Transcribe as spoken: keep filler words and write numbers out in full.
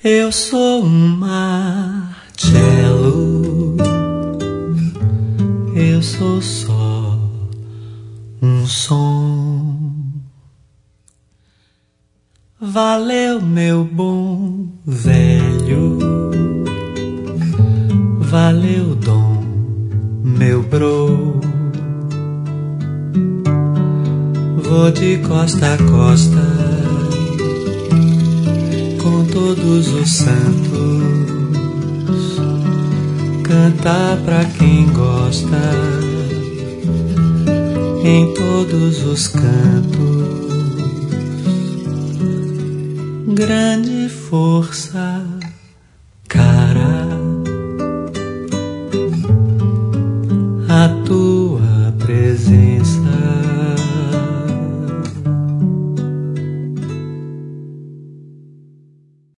Eu sou um Marcello, eu sou só um som. Valeu, meu bom velho, valeu, dom, meu bro. Vou de costa a costa com todos os santos, cantar pra quem gosta em todos os cantos. Grande força, cara.